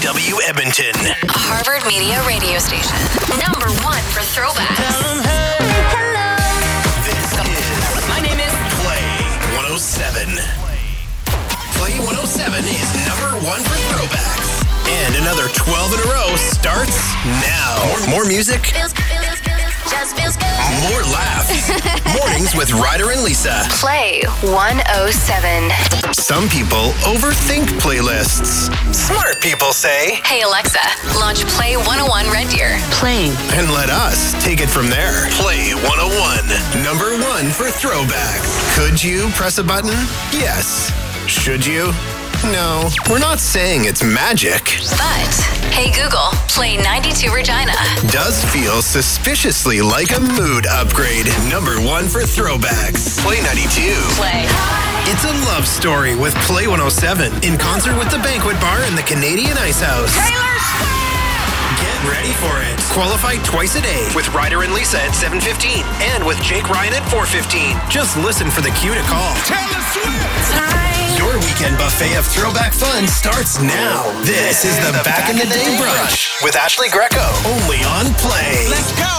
CKNW Edmonton. A Harvard Media radio station. Number one for throwbacks. This is My name is Play 107. Play 107 is number one for throwbacks. And another 12 in a row starts now. More music, more laughs. Mornings with Ryder and Lisa. Play 107. Some people overthink playlists. Smart people say, Hey Alexa, launch Play 101 Red Deer. Playing. and let us take it from there. Play 101, number one for throwbacks. Could you press a button? Yes. Should you? No. We're not saying it's magic. But, hey Google, play 92 Regina. Does feel suspiciously like a mood upgrade. Number one for throwbacks. Play 92. Play. It's a love story with Play 107 in concert with the Banquet Bar and the Canadian Ice House. Get ready for it. Qualify twice a day with Ryder and Lisa at 7:15 and with Jake Ryan at 4:15. Just listen for the cue to call. Taylor Swift! Your weekend buffet of throwback fun starts now. This is the Back in the Day Brunch with Ashley Greco. Only on Play. Let's go!